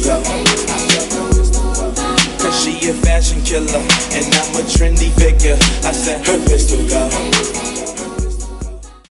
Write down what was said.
go. Cause she a fashion killer, and I'm a trendy figure. I said her pistol go.